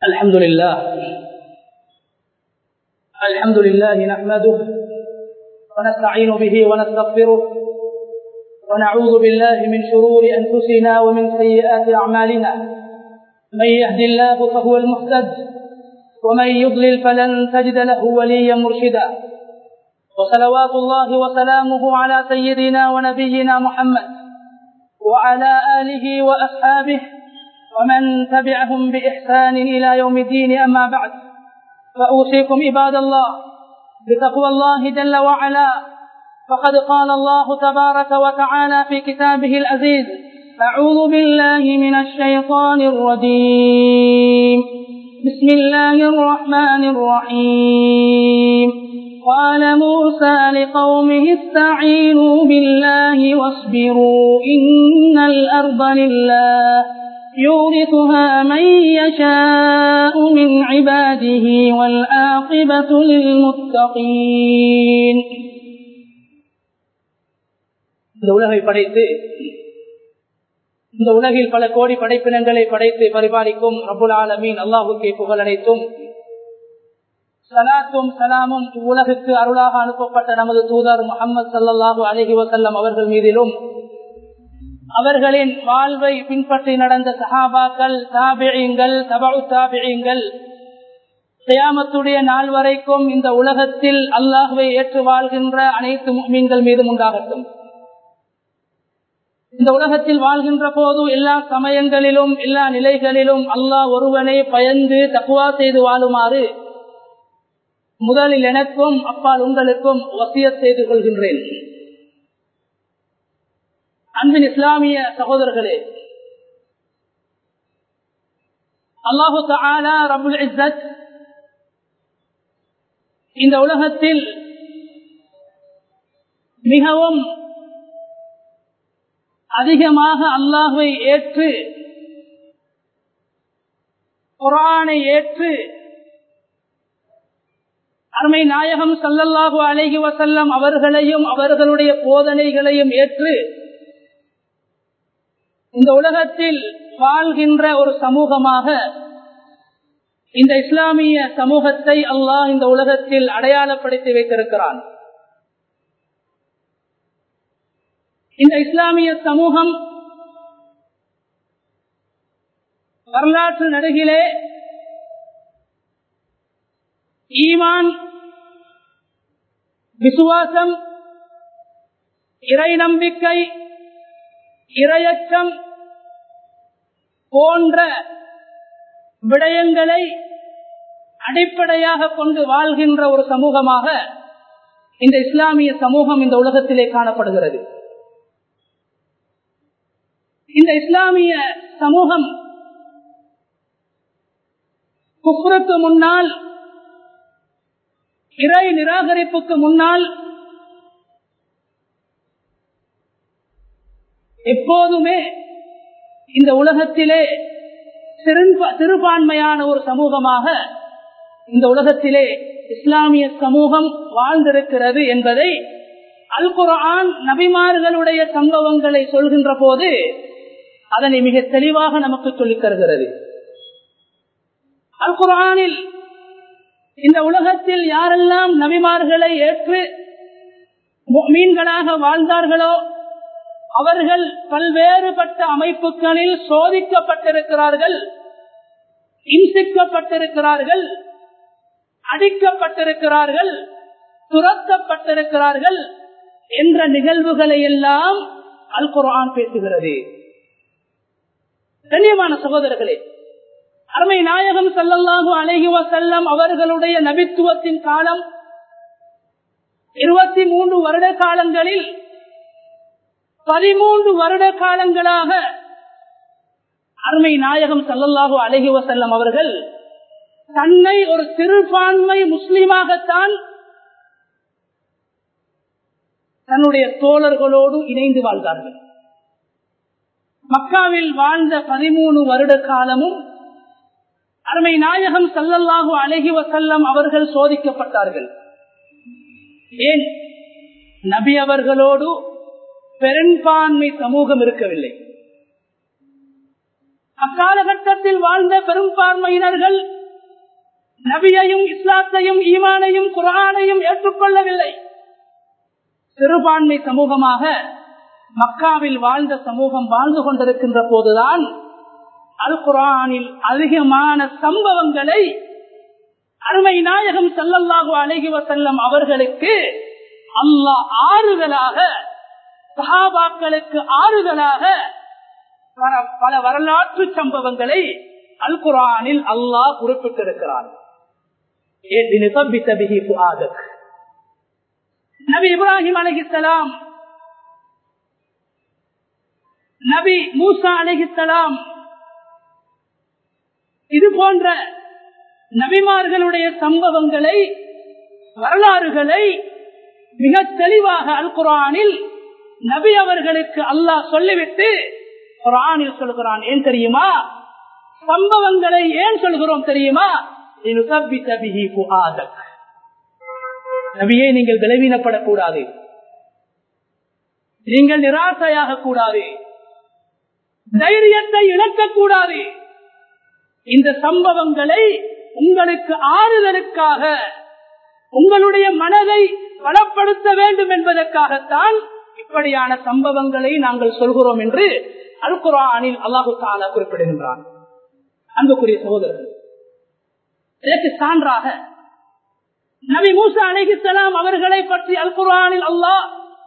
الحمد لله نحمده ونستعين به ونستغفره ونعوذ بالله من شرور أنفسنا ومن سيئات أعمالنا. من يهد الله فهو المهتد ومن يضلل فلن تجد له وليا مرشدا. وصلوات الله وسلامه على سيدنا ونبينا محمد وعلى آله وأصحابه ومن تبعهم بإحسان إلى يوم الدين. أما بعد، فأوصيكم عباد الله بتقوى الله جل وعلا، فقد قال الله تبارك وتعالى في كتابه العزيز: أعوذ بالله من الشيطان الرجيم، بسم الله الرحمن الرحيم. قال موسى لقومه استعينوا بالله واصبروا إن الأرض لله يورثها من يشاء من عباده والعاقبة للمتقين. இந்த உலகை படைத்து இந்த உலகில் பல கோடி படைப்பினங்களை படைத்து பரிபாலிக்கும் ரப்புல் ஆலமீன் அல்லாஹுக்கே புகழ் அனைத்தும். ஸலாத்தும் ஸலாமும் உலகுக்கு அருளாக அனுப்பப்பட்ட நமது தூதர் முஹம்மது ஸல்லல்லாஹு அலைஹி வஸல்லம் அவர்கள் மீதிலும், அவர்களின் வாழ்வை பின்பற்றி நடந்த சஹாபாக்கள், தாபிஈன்கள், தபஉ தாபிஈன்கள், கியாமத்துடைய நாள் வரைக்கும் இந்த உலகத்தில் அல்லாஹ்வை ஏற்று வாழ்கின்ற அனைத்து முஃமின்கள் மீதும் உண்டாகட்டும். இந்த உலகத்தில் வாழ்கின்ற போது எல்லா சமயங்களிலும் எல்லா நிலைகளிலும் அல்லாஹ் ஒருவனை பயந்து தக்வா செய்து வாழுமாறு முதலில் எனக்கும் அப்பால் உங்களுக்கும் வசியத் செய்து கொள்கின்றேன். அன்பின் இஸ்லாமிய சகோதரர்களே, அல்லாஹு தஆலா ரப்புல் இஸ்ஸத் இந்த உலகத்தில் மிகவும் அதிகமாக அல்லாஹ்வை ஏற்று குர்ஆனை ஏற்று அருமை நாயகம் ஸல்லல்லாஹு அலைஹி வஸல்லம் அவர்களையும் அவர்களுடைய போதனைகளையும் ஏற்று இந்த உலகத்தில் வாழ்கின்ற ஒரு சமூகமாக இந்த இஸ்லாமிய சமூகத்தை அல்லாஹ் இந்த உலகத்தில் அடையாளப்படுத்தி வைத்திருக்கிறான். இந்த இஸ்லாமிய சமூகம் வரலாற்று நடுகிலே ஈமான், விசுவாசம், இறை நம்பிக்கை, இறையச்சம் போன்ற விடயங்களை அடிப்படையாக கொண்டு வாழ்கின்ற ஒரு சமூகமாக இந்த இஸ்லாமிய சமூகம் இந்த உலகத்திலே காணப்படுகிறது. இந்த இஸ்லாமிய சமூகம் குஃப்ருக்கு முன்னால், இறை நிராகரிப்புக்கு முன்னால் எப்போதுமே இந்த உலகத்திலே சிறுபான்மையான ஒரு சமூகமாக இந்த உலகத்திலே இஸ்லாமிய சமூகம் வாழ்ந்திருக்கிறது என்பதை அல் குர்ஆன் நபிமார்களுடைய சம்பவங்களை சொல்கின்ற போது அதனை மிக தெளிவாக நமக்கு சொல்லித் தருகிறது. அல் குர்ஆனில் இந்த உலகத்தில் யாரெல்லாம் நபிமார்களை ஏற்று முஃமின்களாக வாழ்ந்தார்களோ அவர்கள் பல்வேறுபட்ட அமைப்புகளில் சோதிக்கப்பட்டிருக்கிறார்கள், இம்சிக்கப்பட்டிருக்கிறார்கள், அடிக்கப்பட்டிருக்கிறார்கள், துரத்தப்பட்டிருக்கிறார்கள் என்ற நிகழ்வுகளை எல்லாம் அல் குர்ஆன் பேசுகிறது. கண்ணியமான சகோதரர்களே, அருமை நாயகம் ஸல்லல்லாஹு அலைஹி வஸல்லம் அவர்களுடைய நபித்துவத்தின் காலம் 23 வருட காலங்களில் 13 வருட காலங்களாக அருமை நாயகம் ஸல்லல்லாஹு அலைஹி வஸல்லம் அவர்கள் தன்னை ஒரு சிறுபான்மை முஸ்லிமாகத்தான் தன்னுடைய தோழர்களோடு இணைந்து வாழ்ந்தார்கள். மக்காவில் வாழ்ந்த 13 வருட காலமும் அருமை நாயகம் ஸல்லல்லாஹு அலைஹி வஸல்லம் அவர்கள் சோதிக்கப்பட்டார்கள். ஏன்? நபி அவர்களோடு பெரும்பான்மை சமூகம் இருக்கவில்லை. அக்காலகட்டத்தில் வாழ்ந்த பெரும்பான்மையினர்கள் நபியையும் இஸ்லாத்தையும் ஈமானையும் குர்ஆனையும் ஏற்றுக்கொள்ளவில்லை. சிறுபான்மை சமூகமாக மக்காவில் வாழ்ந்த சமூகம் வாழ்ந்து கொண்டிருக்கின்ற போதுதான் அல் குர்ஆனில் அதிகமான சம்பவங்களை அருமை நாயகம் ஸல்லல்லாஹு அலைஹி வஸல்லம் அவர்களுக்கு அல்லாஹ் ஆறுதலாக, சஹாபாக்களுக்கு ஆறுதலாக பல வரலாற்று சம்பவங்களை அல் குர்ஆனில் அல்லாஹ் குறிப்பிட்டிருக்கிறார். நபி இப்ராஹிம் அலைஹிஸ்ஸலாம், நபி மூசா அலைஹிஸ்ஸலாம், இது போன்ற நபிமார்களுடைய சம்பவங்களை, வரலாறுகளை மிக தெளிவாக அல் குர்ஆனில் நபி அவர்களுக்கு அல்லாஹ் சொல்லிவிட்டு குர்ஆனில் சொல்கிறான். ஏன் தெரியுமா? சம்பவங்களை ஏன் சொல்கிறோம் தெரியுமா? நபியே, நீங்கள் பலவீனப்படக்கூடாது, நீங்கள் நிராசையாக கூடாது, தைரியத்தை இழக்கக்கூடாது. இந்த சம்பவங்களை உங்களுக்கு ஆறுதலுக்காக, உங்களுடைய மனதை பலப்படுத்த வேண்டும் என்பதற்காகத்தான் இப்படியான சம்பவங்களை நாங்கள் சொல்கிறோம் என்று அல் குர்ஆனில் அல்லாஹு தஆலா குறிப்பிடுகின்றான். அன்புக்குரிய சகோதரர்கள், இதற்கு சான்றாக நபி மூசா அலைஹிஸ்ஸலாம் அவர்களை பற்றி அல் குர்ஆனில் அல்லாஹ்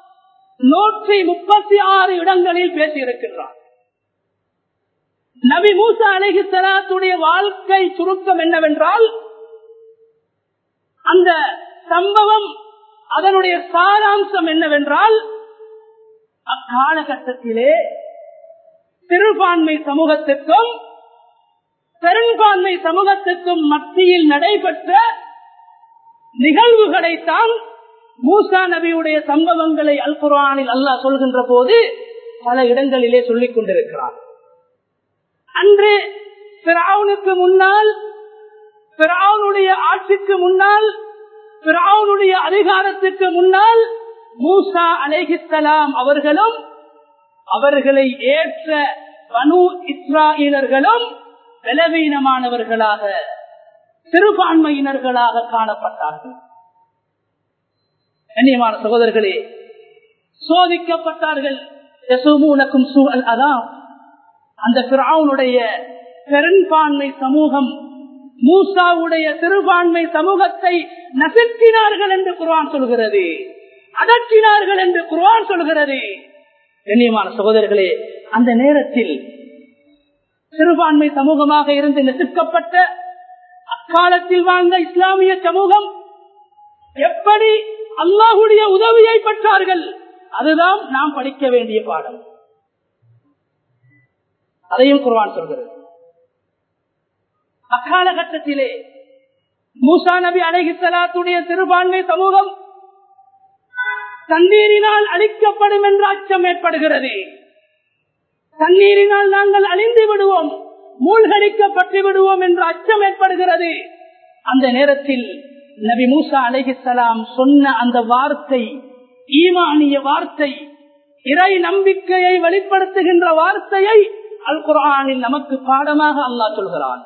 136 இடங்களில் பேசியிருக்கின்றார். நபி மூசா அலைஹிஸ்ஸலாத்துடைய வாழ்க்கை சுருக்கம் என்னவென்றால், அந்த சம்பவம், அதனுடைய சாராம்சம் என்னவென்றால், அக்காலகட்டத்திலே சிறுபான்மை சமூகத்திற்கும் பெரும்பான்மை சமூகத்திற்கும் மத்தியில் நடைபெற்ற நிகழ்வுகளைத்தான் மூசா நபியுடைய சம்பவங்களை அல் குர்ஆனில் அல்லாஹ் சொல்கின்ற போது பல இடங்களிலே சொல்லிக் கொண்டிருக்கிறார். அன்று ஃபிரௌனுக்கு முன்னால், ஃபிரௌனுடைய ஆட்சிக்கு முன்னால், ஃபிரௌனுடைய அதிகாரத்துக்கு முன்னால் மூசா அலைஹிஸ்ஸலாம் அவர்களும் அவர்களை ஏற்ற பனு இஸ்ராயீலர்களும் பலவீனமானவர்களாக, சிறுபான்மையினர்களாக காணப்பட்டார்கள். கண்ணியமான சகோதரர்களே, சோதிக்கப்பட்டார்கள். அந்த ஃபிரௌனுடைய பெரும்பான்மை சமூகம் மூசாவுடைய சிறுபான்மை சமூகத்தை நசுக்கினார்கள் என்று குர்ஆன் சொல்கிறது, அதற்றினார்கள் என்று குர்ஆன் சொல்கிறது. கண்ணியமான சகோதரர்களே, அந்த நேரத்தில் சிறுபான்மை சமூகமாக இருந்து நசுக்கப்பட்ட அக்காலத்தில் வாழ்ந்த இஸ்லாமிய சமூகம் எப்படி அல்லாஹ்வுடைய உதவியை பெற்றார்கள்? அதுதான் நாம் படிக்க வேண்டிய பாடம். அதையும் குர்ஆன் சொல்கிறது. அக்காலகட்டத்திலே மூசா நபி அலைஹிஸ்ஸலாத்துடைய சிறுபான்மை சமூகம் தண்ணீரினால் அழிக்கப்படும் என்ற அச்சம் ஏற்படுகிறது. தண்ணீரினால் நாங்கள் அழிந்து விடுவோம், மூழ்கடிக்கப்பட்டு விடுவோம் என்ற அச்சம் ஏற்படுகிறது. அந்த நேரத்தில் நபி மூசா அலைஹிஸ்ஸலாம் சொன்ன அந்த வார்த்தை, ஈமானிய வார்த்தை, இறை நம்பிக்கையை வெளிப்படுத்துகின்ற வார்த்தையை அல் குர்ஆனில் நமக்கு பாடமாக அல்லாஹ் சொல்கிறான்.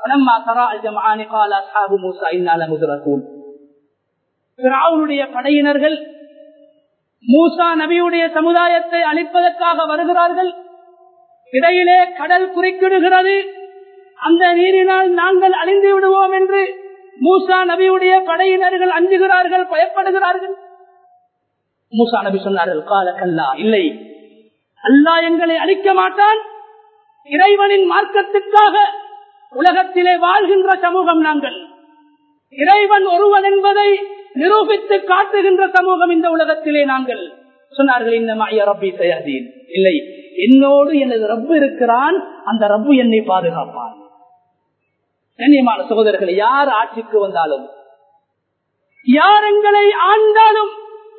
ஃபிரௌனுடைய படையினர்கள் மூசா நபியுடைய சமுதாயத்தை அழிப்பதற்காக வருகிறார்கள். இடையிலே கடல் குறுக்கிடுகிறது. அந்த நீரினால் நாங்கள் அழிந்து விடுவோம் என்று மூசா நபியுடைய படையினர்கள் அஞ்சுகிறார்கள், பயப்படுகிறார்கள். மூசா நபி சொன்னார்கள், காலக்கல்லா, இல்லை, அல்லாஹ் எங்களை அழிக்க மாட்டான். இறைவனின் மார்க்கத்துக்காக உலகத்திலே வாழ்கின்ற சமூகம் நாங்கள். இறைவன் ஒருவன் என்பதை நிரூபித்து காட்டுகின்ற சமூகம் இந்த உலகத்திலே நாங்கள். சொன்னார்கள், இன்னமாய ரப்பி சயஹ்தீன், இல்லை, என்னோடு எனது ரப்பு இருக்கிறான், அந்த ரப்பு என்னை பாதுகாப்பான். கண்ணியமான சகோதரர்கள், யார் ஆட்சிக்கு வந்தாலும், யார் எங்களை ஆண்டாலும்,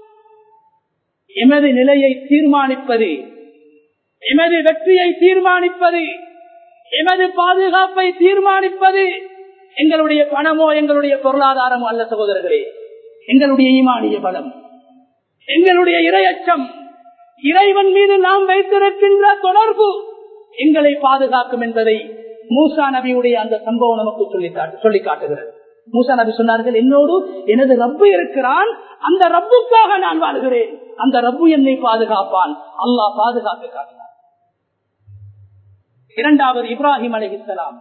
எமது நிலையை தீர்மானிப்பது, எமது வெற்றியை தீர்மானிப்பது, எமது பாதுகாப்பை தீர்மானிப்பது எங்களுடைய பணமோ எங்களுடைய பொருளாதாரமோ அல்ல சகோதரர்களே. எங்களுடைய ஈமானிய பலம், எங்களுடைய இறையச்சம், இறைவன் மீது நாம் வைத்திருக்கின்ற தொடர்பு எங்களை பாதுகாக்கும் என்பதை மூசா நபியுடைய அந்த சம்பவம் நமக்கு சொல்லி காட்டுகிறது. மூசா நபி சொன்னார்கள், என்னோடு எனது ரப்பு இருக்கிறான், அந்த ரப்புக்காக நான் வாழ்கிறேன், அந்த ரப்பு என்னை பாதுகாப்பான். அல்லாஹ் பாதுகாக்க காட்டினார். இரண்டாவது இப்ராஹிம் அலைஹிஸ்ஸலாம்.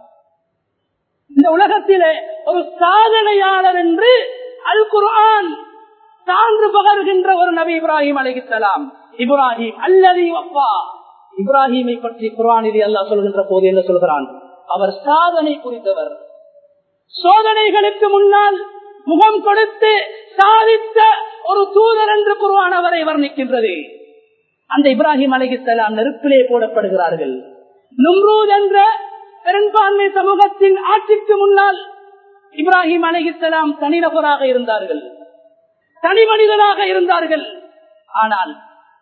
இந்த உலகத்திலே ஒரு சாதனையாளர் என்று அல் குர்ஆன் சான்று பகர்கின்ற ஒரு நபி இப்ராஹிம் அலைஹிஸ்ஸலாம். இப்ராஹிம் அல்லதி வஃபா. இப்ராஹிமை பற்றி குர்ஆனில் அல்லாஹ் சொல்கின்ற போது என்ன சொல்கிறான்? அவர் சாதனை புரிந்தவர். சோதனைகளுக்கு முன்னால் முகம் கொடுத்து சாதித்த ஒரு தூதர் என்று குர்ஆன் அவரை வர்ணிக்கின்றது. அந்த இப்ராஹிம் அலைஹிஸ்ஸலாம் நெருப்பிலே போடப்படுகிறார்கள். நும்ரூத் என்ற பெரும்பான்மை சமூகத்தின் ஆட்சிக்கு முன்னால் இப்ராஹிம் அலைஹிஸ்ஸலாம் தனிநபராக இருந்தார்கள், தனி மனிதனாக இருந்தார்கள். ஆனால்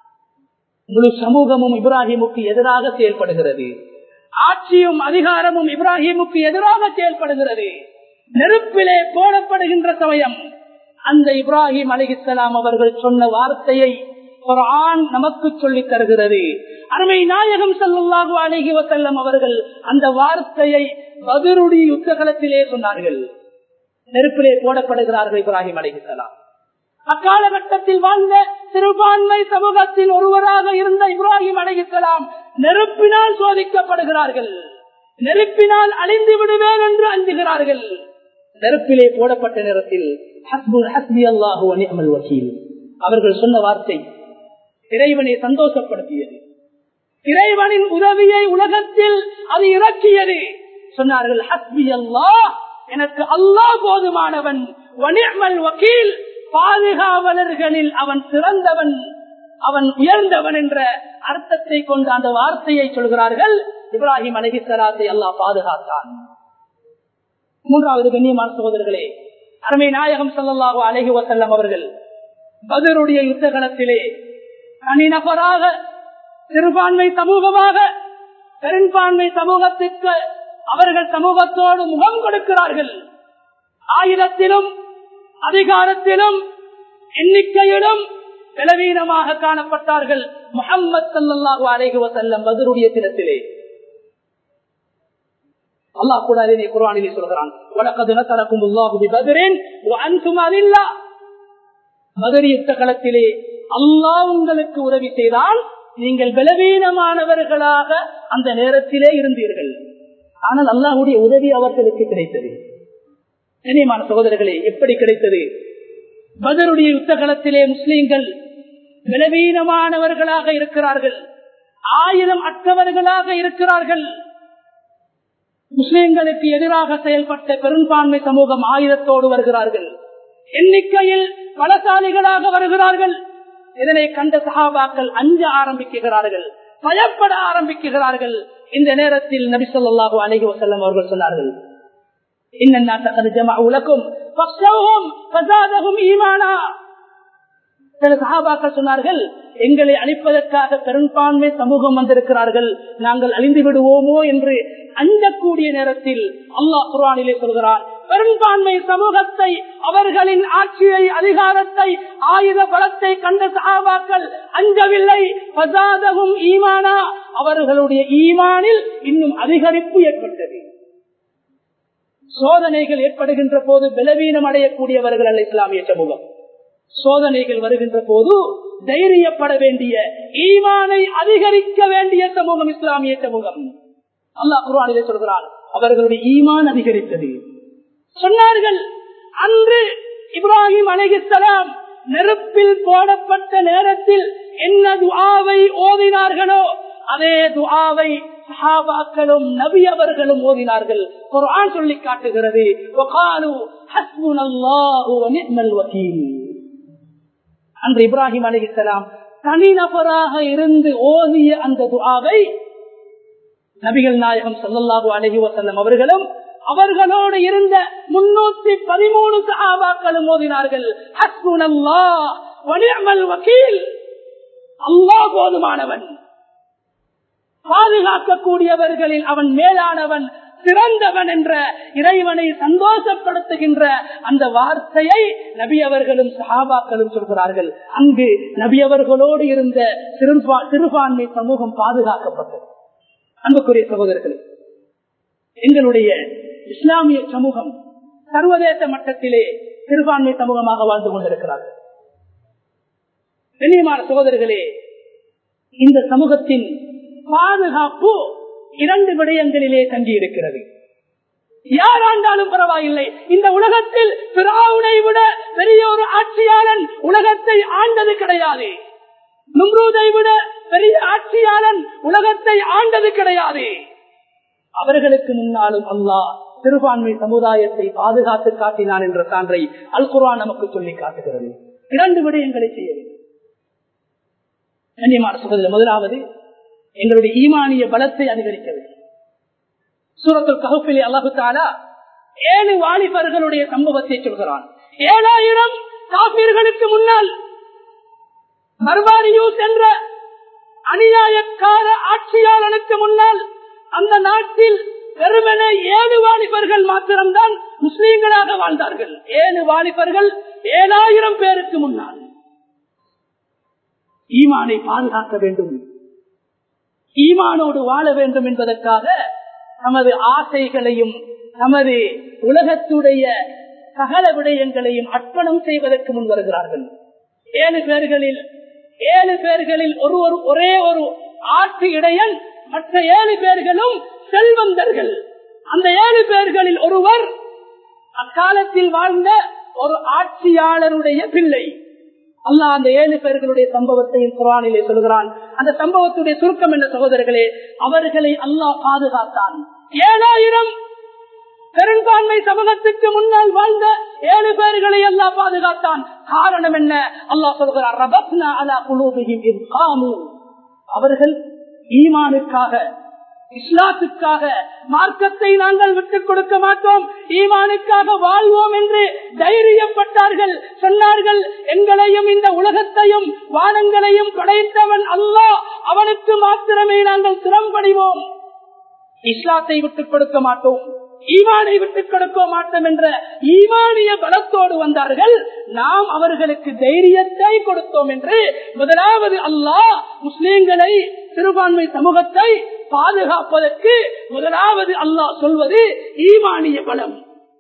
முழு சமூகமும் இப்ராஹிமுக்கு எதிராக செயல்படுகிறது. ஆட்சியும் அதிகாரமும் இப்ராஹிமுக்கு எதிராக செயல்படுகிறது. நெருப்பிலே போடப்படுகின்ற சமயம் அந்த இப்ராஹிம் அலைஹிஸ்ஸலாம் அவர்கள் சொன்ன வார்த்தையை குர்ஆன் நமக்கு சொல்லித் தருகிறது. அருமை நாயகம் ஸல்லல்லாஹு அலைஹி வஸல்லம் அவர்கள் அந்த வார்த்தையை பத்ருடைய யுத்தகலத்திலே சொன்னார்கள். நெருப்பிலே போடப்படுகிறார்கள் இப்ராஹிம் அலைஹிஸ்ஸலாம். அக்காலகட்டத்தில் வாழ்ந்த சிறுபான்மை சமூகத்தில் ஒருவராக இருந்த இப்ராஹிம் அலைஹிஸ்ஸலாம் நெருப்பினால் சோதிக்கப்படுகிறார்கள். நெருப்பினால் அழிந்து விடுவேன் என்று அஞ்சுகிறார்கள். நெருப்பிலே போடப்பட்ட நேரத்தில் ஹஸ்பி அல்லாஹு வ நிஅமல் வக்கீல் அவர்கள் சொன்ன வார்த்தை இறைவனை சந்தோஷப்படுத்தியது. இறைவனின் உதவியை உலகத்தில் அது இறக்கியது. சொன்னார்கள், ஹஸ்பி அல்லாஹ், எனக்கு அல்லாஹ் போதுமானவன், வ நிஅமல் வக்கீல், பாதுகாவலர்களில் அவன் சிறந்தவன், அவன் உயர்ந்தவன் என்ற அர்த்தத்தை கொண்ட அந்த வார்த்தையை சொல்கிறார்கள். இப்ராஹிம் அலைஹிஸ்ஸலாத்தை அல்லாஹ் பாதுகாத்தான். மூன்றாவது கண்ணியமான சகோதரர்களே, அருமை நாயகம் ஸல்லல்லாஹு அலைஹி வஸல்லம் அவர்கள் பத்ருடைய யுத்த களத்திலே தனிநபராக, சிறுபான்மை சமூகமாக, பெரும்பான்மை சமூகத்திற்கு அவர்கள் சமூகத்தோடு முகம் கொடுக்கிறார்கள். ஆயுதத்திலும் அதிகாரத்திலும் எண்ணிக்கையிலும் பலவீனமாக காணப்பட்டார்கள். முஹம்மது ஸல்லல்லாஹு அலைஹி வஸல்லம் பத்ருடைய தினத்திலே அல்லாஹ் கூட அதனை குர்ஆனிலே சொல்கிறான், வலகத் நஸரகுமுல்லாஹு பிபத்ரின் வ அன்தும் அதில்லா. பத்ர் யுத்த களத்திலே அல்லாஹ் உங்களுக்கு உதவி செய்தால் நீங்கள் பலவீனமானவர்களாக அந்த நேரத்திலே இருந்தீர்கள். ஆனால் அல்லாஹ்வுடைய உதவி அவர்களுக்கு கிடைத்தது. கண்ணியமான சகோதரர்களே, எப்படி கிடைத்தது? பத்ருடைய யுத்த களத்திலே முஸ்லிம்கள் பலவீனமானவர்களாக இருக்கிறார்கள், ஆயுதம் அற்றவர்களாக இருக்கிறார்கள். முஸ்லிம்களுக்கு எதிராக செயல்பட்ட பெரும்பான்மை சமூகம் ஆயுதத்தோடு வருகிறார்கள், எண்ணிக்கையில் பலசாலிகளாக வருகிறார்கள். இதனை கண்ட சஹாபாக்கள் அஞ்ச ஆரம்பிக்கிறார்கள், பயப்பட ஆரம்பிக்கிறார்கள். இந்த நேரத்தில் நபி ஸல்லல்லாஹு அலைஹி வஸல்லம் அவர்கள் சொன்னார்கள், இன்னன்னாஸ கத் ஜமஅு லகும் ஃபக்ஷௌஹும் ஃபஸாதஹும் ஈமானா. சில சஹாபாக்கள் சொன்னார்கள், எங்களை அழிப்பதற்காக பெரும்பான்மை சமூகம் வந்திருக்கிறார்கள், நாங்கள் அழிந்து விடுவோமோ என்று அஞ்சக்கூடிய நேரத்தில் அல்லாஹ் குர்ஆனிலே சொல்கிறான், பெரும்பான்மை சமூகத்தை, அவர்களின் ஆட்சியை, அதிகாரத்தை, ஆயுத பலத்தை கண்ட சஹாபாக்கள் அஞ்சவில்லை. ஃபஸாதஹும் ஈமானா, அவர்களுடைய ஈமானில் இன்னும் அதிகரிப்பு ஏற்பட்டது. சோதனைகள் ஏற்படுகின்ற போது பலவீனம் அடையக்கூடியவர்கள் அல்ல இஸ்லாமிய சமூகம். சோதனைகள் வருகின்ற போது தைரியப்பட வேண்டிய, ஈமானை அதிகரிக்க வேண்டிய சமூகம் இஸ்லாமிய சமூகம். அல்லாஹ் குர்ஆனிலே சொல்கிறான், அவர்களுடைய ஈமான் அதிகரித்தது. சொன்னார்கள், அன்று இப்ராஹிம் அலைஹிஸ்ஸலாம் நெருப்பில் போடப்பட்ட நேரத்தில் என்ன துஆவை ஓதினார்களோ அதே துஆவை சஹாபாக்களும் நபி அவர்களும் ஓதினார்கள். குர்ஆன் சொல்லி காட்டுகிறது, வகாலு ஹஸ்புனல்லாஹு வ நிஅமல் வக்கீல். அன்று இப்ராஹிம் அலைஹிஸ்ஸலாம் தனிநபராக இருந்து ஓதிய அந்த துஆவை நபிகள் நாயகம் ஸல்லல்லாஹு அலைஹி வஸல்லம் அவர்களும் அவர்களோடு இருந்த 313 சஹாபாக்களும் ஓதினார்கள். ஹஸ்புனல்லாஹ் வ நிஅமல் வக்கீல், அல்லாஹ் போதுமானவன், பாதுகாக்கக்கூடியவர்களில் அவன் மேலானவன், சிறந்தவன் என்ற இறைவனை சந்தோஷப்படுத்துகின்ற அந்த வார்த்தையை நபி அவர்களும் சஹாபாக்களும் சொல்கிறார்கள். அங்கு நபி அவர்களோடு இருந்த சிறுபான்மை சமூகம் பாதுகாக்கப்பட்டது. அன்புக்குரிய சகோதரர்களே, எங்களுடைய இஸ்லாமிய சமூகம் சர்வதேச மட்டத்திலே சிறுபான்மை சமூகமாக வாழ்ந்து கொண்டிருக்கிறார்கள். கண்ணியமான சகோதரர்களே, இந்த சமூகத்தின் பாதுகாப்பு 2 விடயங்களிலே தங்கி இருக்கிறது. யார் ஆண்டாலும் பரவாயில்லை, இந்த உலகத்தில் பிராவுனை விட பெரிய ஒரு ஆட்சியாளன் உலகத்தை ஆண்டது கிடையாது. நும்ரூதை விட பெரிய ஆட்சியாளன் உலகத்தை ஆண்டது கிடையாது. அவர்களுக்கு முன்னாலும் அல்லாஹ் சிறுபான்மை சமுதாயத்தை பாதுகாத்து காட்டினான் என்ற சான்றை அல் குர்ஆன் நமக்கு சொல்லி காட்டுகிறது. 2 விடயங்களை செய்ய வேண்டும். முதலாவது, எங்களுடைய ஈமானிய பலத்தை அதிகரிக்க வேண்டும். சூரத்துல் கஹ்ஃபிலே அல்லாஹ் தஆலா 7 வாலிபர்களுடைய சம்பவத்தை சொல்கிறான். 7000 காஃபிர்களுக்கு முன்னால் மர்வாரியூஸ் என்ற அநியாயக்கார ஆட்சியாளனுக்கு முன்னால் அந்த நாட்டில் வெறுமனே 7 வாலிபர்கள் மாத்திரம்தான் முஸ்லீம்களாக வாழ்ந்தார்கள். 7 வாலிபர்கள் 7000 பேருக்கு முன்னால். ஈமானை பாதுகாக்க வேண்டும், ஈமானோடு வாழ வேண்டும் என்பதற்காக நமது ஆசைகளையும் நமது உலகத்துடைய சகல விடயங்களையும் அர்ப்பணம் செய்வதற்கு முன் வருகிறார்கள். 7 பேர்களில் ஒரே ஒரு ஆட்சி இடையன், மற்ற 7 பேர்களும் செல்வந்தர்கள். அந்த 7 பேர்களில் ஒருவர் அக்காலத்தில் வாழ்ந்த ஒரு ஆட்சியாளருடைய பிள்ளை. அல்லாஹ் அந்த 7 பேர்களுடைய சம்பவத்தையும் குர்ஆனிலே சொல்கிறான். அந்த சம்பவத்துடைய சுருக்கம் என்ன சகோதரர்களே? அவர்களை அல்லாஹ் பாதுகாத்தான். 7000 பெரும்பான்மை சமூகத்துக்கு முன்னால் வாழ்ந்த 7 பேர்களை அல்லாஹ் பாதுகாத்தான். காரணம் என்ன? அல்லாஹ் சொல்கிறார், ரபத்னா அலா குலூபிஹிம் இஸ் காமு. அவர்கள் ஈமானுக்காக, இஸ்லாத்துக்காக, மார்க்கத்தை நாங்கள் விட்டுக் கொடுக்க மாட்டோம், ஈமானுக்காக வாழ்வோம் என்று தைரியப்பட்டார்கள். சொன்னார்கள், எங்களையும் இந்த உலகத்தையும் வானங்களையும் படைத்தவன் அல்லாஹ், அவனுக்கு மாத்திரமே நாங்கள் திறம்படிவோம், இஸ்லாத்தை விட்டுக் கொடுக்க மாட்டோம், ஈமானை விட்டுக் கொடுக்க மாட்டோம் என்ற ஈமானிய பலத்தோடு வந்தார்கள். நாம் அவர்களுக்கு தைரியத்தை கொடுத்தோம் என்று முதலாவது அல்லாஹ் முஸ்லிம்களை, சிறுபான்மை சமூகத்தை பாதுகாப்பதற்கு முதலாவது அல்லாஹ் சொல்வது ஈமானிய பலம்.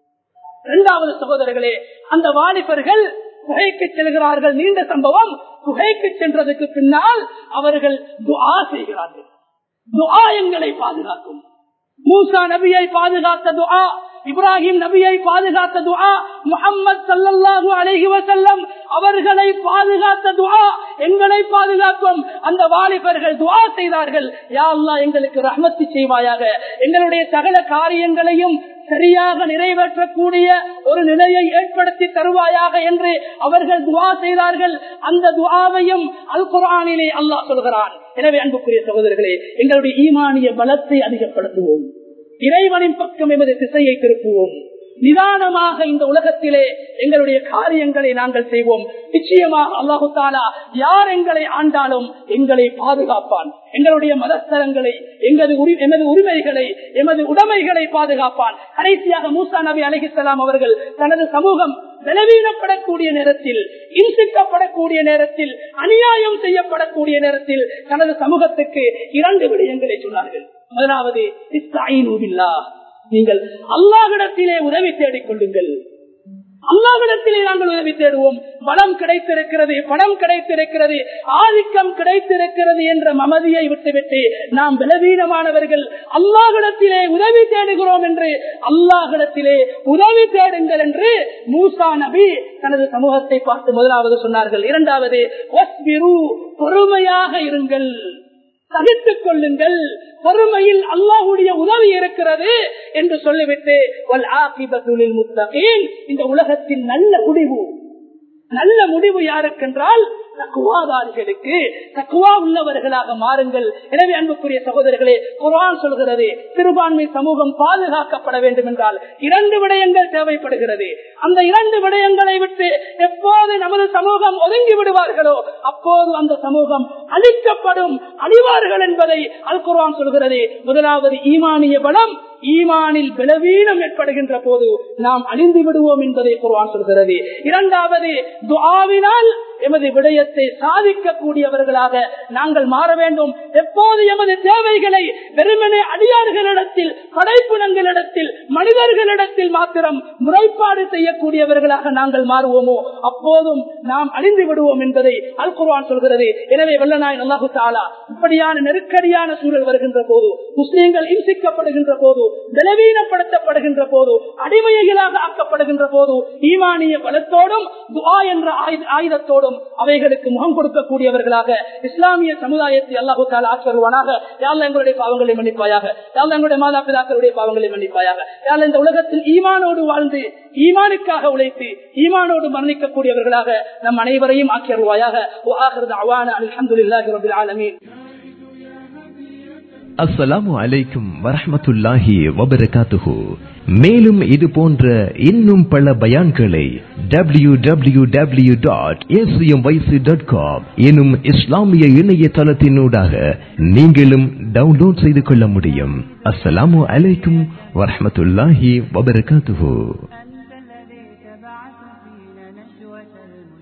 இரண்டாவது சகோதரர்களே, அந்த வாலிபர்கள் குகைக்கு செல்கிறார்கள். நீண்ட சம்பவம். குகைக்கு சென்றதுக்கு பின்னால் அவர்கள் துஆ செய்கிறார்கள். துஆ எங்களை பாதுகாக்கும். மூசா நபியை பாதுகாத்த துஆ, இப்ராஹிம் நபியை பாதுகாத்த துஆ, முஹம்மது ஸல்லல்லாஹு அலைஹி வஸல்லம் அவர்களை பாதுகாத்த துஆ எங்களை பாதுகாக்கும். அந்த வாலிபர்கள் துஆ செய்தார்கள், யா அல்லாஹ் எங்களுக்கு ரஹ்மத் செய்வாயாக, எங்களுடைய சகல காரியங்களையும் சரியாக நிறைவேற்றக்கூடிய ஒரு நிலையை ஏற்படுத்தி தருவாயாக என்று அவர்கள் துஆ செய்தார்கள். அந்த துஆவையும் அல் குர்ஆனிலே அல்லாஹ் சொல்கிறான். எனவே அன்புக்குரிய சகோதரர்களே, எங்களுடைய ஈமானிய பலத்தை அதிகப்படுத்துவோம், இறைவனின் பக்கம் எமது திசையை திருப்புவோம், நிதானமாக இந்த உலகத்திலே எங்களுடைய காரியங்களை நாங்கள் செய்வோம். நிச்சயமாக அல்லாஹு தஆலா யார் எங்களை ஆண்டாலும் எங்களை பாதுகாப்பான். எங்களுடைய மதஸ்தலங்களை, எமது உரிமைகளை, எமது உடைமைகளை பாதுகாப்பான். கடைசியாக மூசா நபி அலைஹிஸ்ஸலாம் அவர்கள் தனது சமூகம் பலவீனப்படக்கூடிய நேரத்தில், இன்சிக்கப்படக்கூடிய நேரத்தில், அநியாயம் செய்யப்படக்கூடிய நேரத்தில் தனது சமூகத்துக்கு 2 விடயங்களை சொன்னார்கள். முதலாவது, இஸ்தஈனு பில்லாஹ், நீங்கள் அல்லாஹ்விடத்திலே உதவி தேடிக் கொள்ளுங்கள். அல்லாஹ்விடத்திலே நாங்கள் உதவி தேடுவோம். பலம் கிடைத்திருக்கிறது, பணம் கிடைத்திருக்கிறது, ஆதிக்கம் கிடைத்திருக்கிறது என்ற மமதியை விட்டுவிட்டு நாம் பலவீனமானவர்கள், அல்லாஹ்விடத்திலே உதவி தேடுகிறோம் என்று அல்லாஹ்விடத்திலே உதவி தேடுங்கள் என்று மூசா நபி தனது சமூகத்தை பார்த்து முதலாவது சொன்னார்கள். இரண்டாவது, வஸ்பிரு, பொறுமையாக இருங்கள், சகித்துக் கொள்ளுங்கள், பொறுமையில் அல்லாஹ்வுடைய உதவி இருக்கிறது என்று சொல்லிவிட்டு வல் ஆகிபத்து லில் முத்தகீன், இந்த உலகத்தின் நல்ல முடிவு யாருக்கென்றால் தக்வாதாரிகளுக்கு, தக்வா உள்ளவர்களாக மாறுங்கள். எனவே அன்புக்குரிய சகோதரர்களே, குர்ஆன் சொல்கிறது, சிறுபான்மை சமூகம் பாதுகாக்கப்பட வேண்டும் என்றால் 2 விடயங்கள் தேவைப்படுகிறது. அந்த 2 விடயங்களை விட்டு எப்போது நமது சமூகம் ஒதுங்கி விடுவார்களோ அப்போது அந்த சமூகம் அழிக்கப்படும், அழிவார்கள் என்பதை அல் குர்ஆன் சொல்கிறது. முதலாவது ஈமானிய பலம், ஈமானில் பலவீனம் ஏற்படுகின்ற போது நாம் அழிந்து விடுவோம் என்பதை குர்ஆன் சொல்கிறது. இரண்டாவது, துஆவினால் எமது விடயத்தை சாதிக்கக்கூடியவர்களாக நாங்கள் மாற வேண்டும். எப்போது எமது தேவைகளை வெறுமனே அடியார்களிடத்தில், படைப்பினங்களிடத்தில், மனிதர்களிடத்தில் மாத்திரம் முறைப்பாடு செய்யக்கூடியவர்களாக நாங்கள் மாறுவோமோ அப்போதும் நாம் அழிந்து விடுவோம் என்பதை அல் குர்ஆன் சொல்கிறது. எனவே வல்லநாயன் அல்லாஹு தஆலா இப்படியான நெருக்கடியான சூழல் வருகின்ற போது, முஸ்லிம்கள் இம்சிக்கப்படுகின்ற போது, பலவீனப்படுத்தப்படுகின்ற போது, அடிமைகளாக ஆக்கப்படுகின்ற போது, ஈமானிய பலத்தோடும் துஆ என்ற ஆயுதத்தோடும் அவைகளுக்கு முகம் கொடுக்கக்கூடியவர்களாக இஸ்லாமிய சமுதாயத்தை அல்லாஹு தஆலா ஆக்கிடுவானாக. யா அல்லாஹ் எங்களுடைய பாவங்களை மன்னிப்பாயாக. யா அல்லாஹ் எங்களுடைய மாதா பிதாக்களுடைய பாவங்களை மன்னிப்பாயாக. யா அல்லாஹ் இந்த உலகத்தில் ஈமானோடு வாழ்ந்து ஈமானுக்காக உழைத்து ஈமானோடு மரணிக்கக்கூடியவர்களாக நம் அனைவரையும் ஆக்கிடுவாயாக. அல்ஹம்துலில்லாஹி ரப்பில் ஆலமீன். அஸ்ஸலாமு அலைக்கும் வரஹ்மத்துல்லாஹி வபரகாத்துஹு. மேலும் இது போன்ற இன்னும் பல பயான்களை www.acmyc.com எனும் இஸ்லாமிய இணையதளத்தினூடாக நீங்களும் டவுன்லோட் செய்து கொள்ள முடியும். அஸ்ஸலாமு அலைக்கும் வரஹ்மத்துல்லாஹி வபரகாத்துஹு.